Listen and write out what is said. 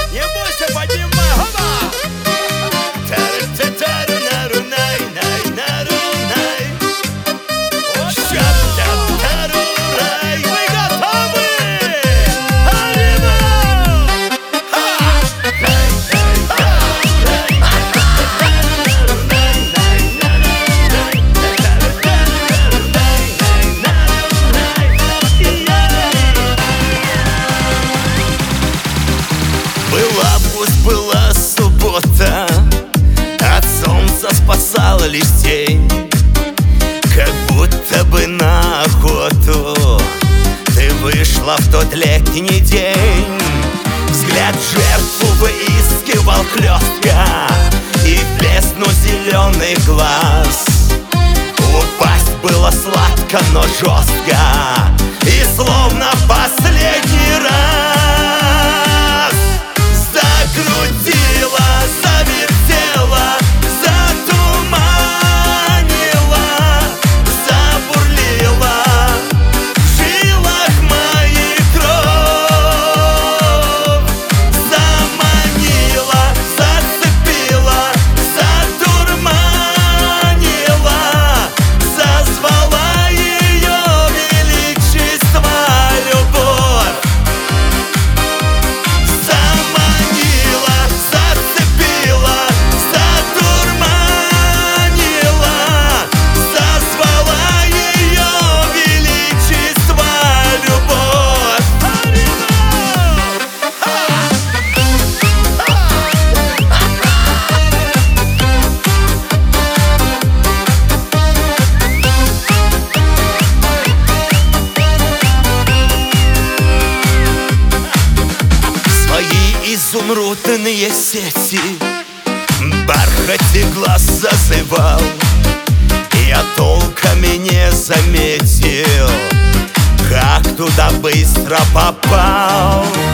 Не бойся, поднимай, хоба! Вы готовы? Был август, была суббота, от солнца спасала лишь тень. Как будто бы на охоту ты вышла в тот летний день. Взгляд жертву выискивал хлестко, и блеснул зеленый глаз. Упасть было сладко, но жестко, и словно в последний раз закрутила, завертела, затуманила, забурлила в жилах моих кровь. Заманила, зацепила, затурманила, зазвала ее величество любовь. Заманила, зацепила, затурманила, зазвала ее величество любовь. Свои изумрудные сети бархате глаз зазывал, я толком-и не заметил, как туда быстро попал.